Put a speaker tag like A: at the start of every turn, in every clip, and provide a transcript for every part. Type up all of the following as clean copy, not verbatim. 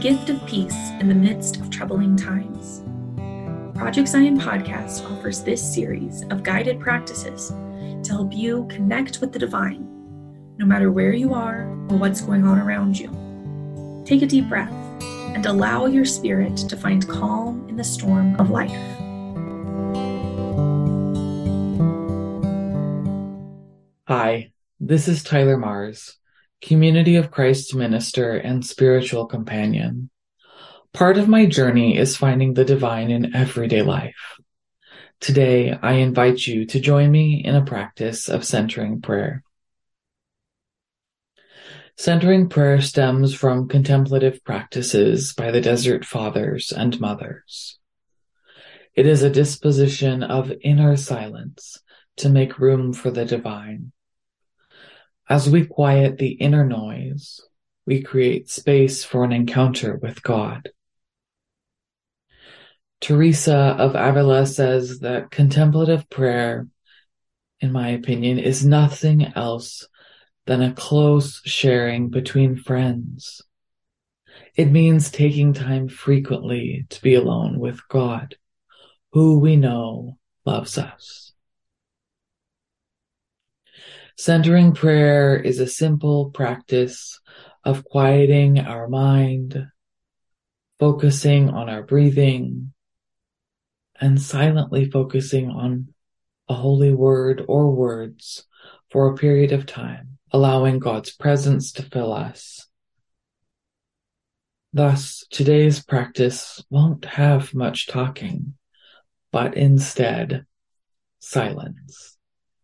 A: gift of peace in the midst of troubling times. Project Zion Podcast offers this series of guided practices to help you connect with the divine, no matter where you are or what's going on around you. Take a deep breath and allow your spirit to find calm in the storm of life.
B: Hi, this is Tyler Mars, Community of Christ minister and spiritual companion. Part of my journey is finding the divine in everyday life. Today, I invite you to join me in a practice of centering prayer. Centering prayer stems from contemplative practices by the Desert Fathers and Mothers. It is a disposition of inner silence to make room for the divine. As we quiet the inner noise, we create space for an encounter with God. Teresa of Avila says that contemplative prayer, in my opinion, is nothing else than a close sharing between friends. It means taking time frequently to be alone with God, who we know loves us. Centering prayer is a simple practice of quieting our mind, focusing on our breathing, and silently focusing on a holy word or words for a period of time, allowing God's presence to fill us. Thus, today's practice won't have much talking, but instead, silence.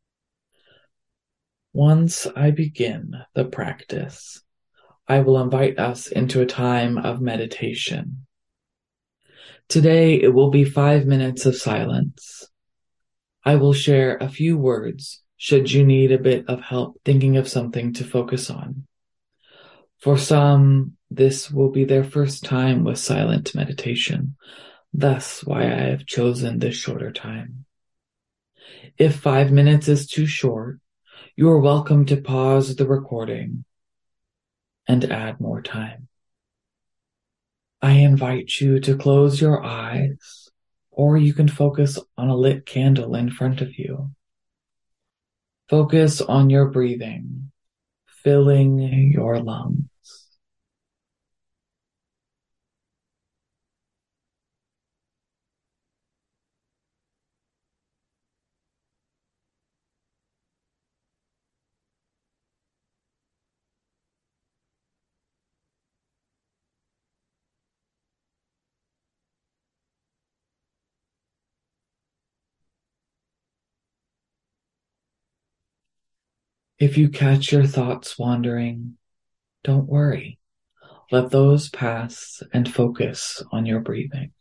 B: Once I begin the practice, I will invite us into a time of meditation. Today, it will be 5 minutes of silence. I will share a few words should you need a bit of help thinking of something to focus on. For some, this will be their first time with silent meditation, thus why I have chosen this shorter time. If 5 minutes is too short, you are welcome to pause the recording and add more time. I invite you to close your eyes, or you can focus on a lit candle in front of you. Focus on your breathing, filling your lungs. If you catch your thoughts wandering, don't worry. Let those pass and focus on your breathing.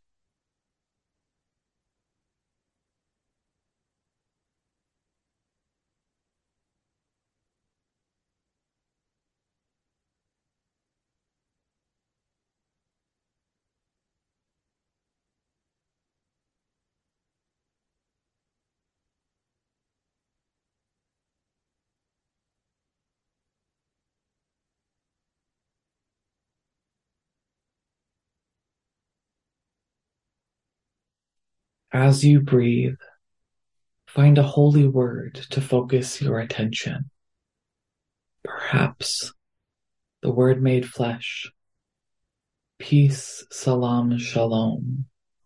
B: As you breathe, find a holy word to focus your attention. Perhaps the word made flesh, peace, salam, shalom,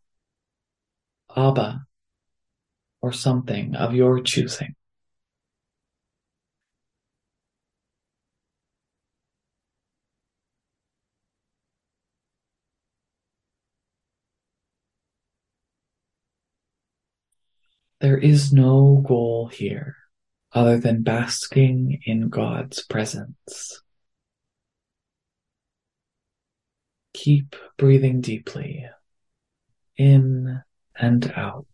B: Abba, or something of your choosing. There is no goal here other than basking in God's presence. Keep breathing deeply, in and out.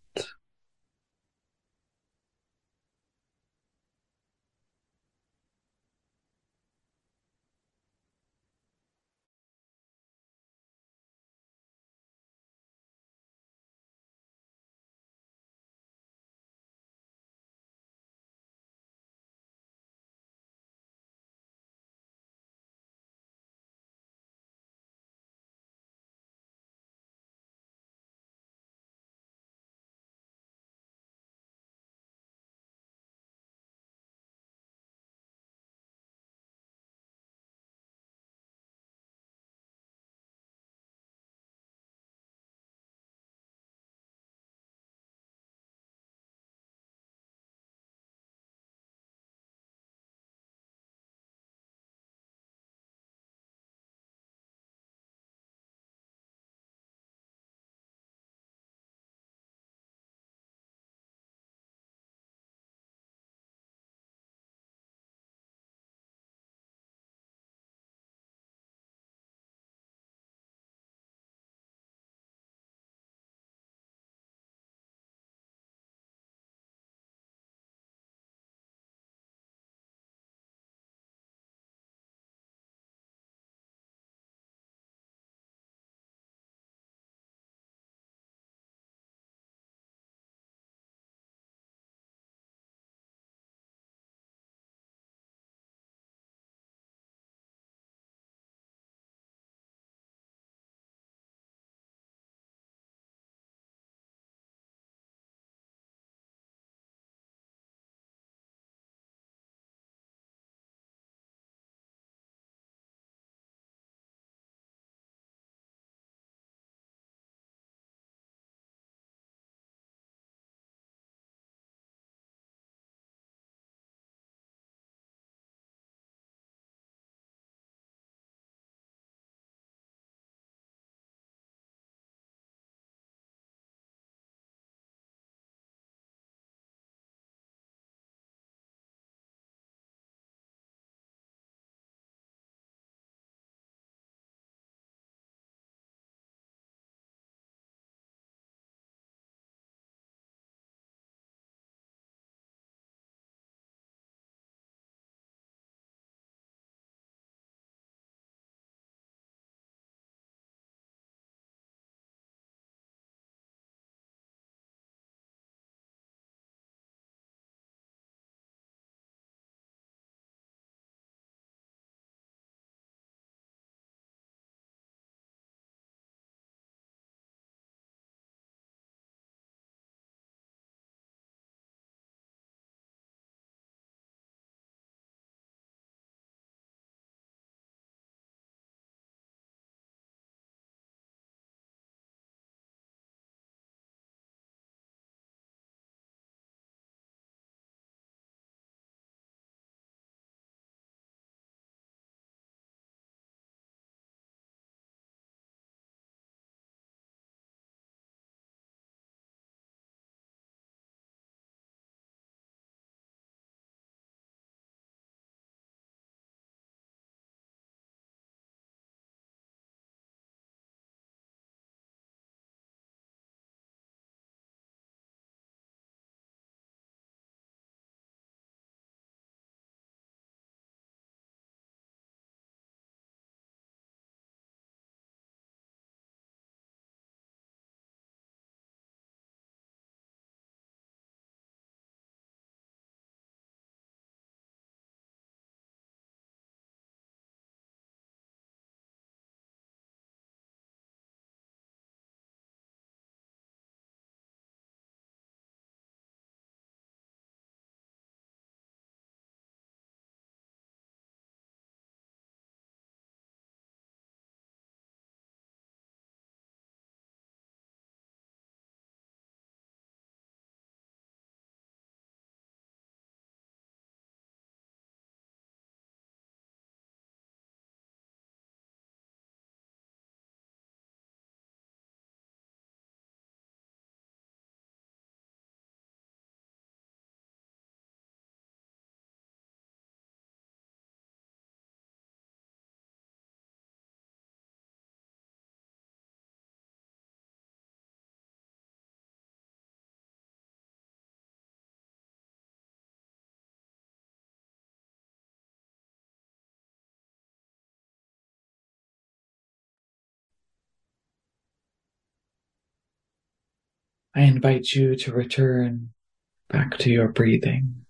B: I invite you to return back to your breathing.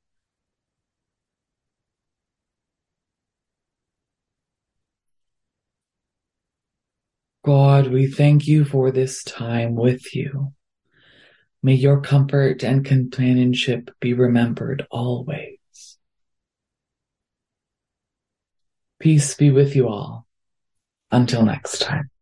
B: God, we thank you for this time with you. May your comfort and companionship be remembered always. Peace be with you all. Until next time.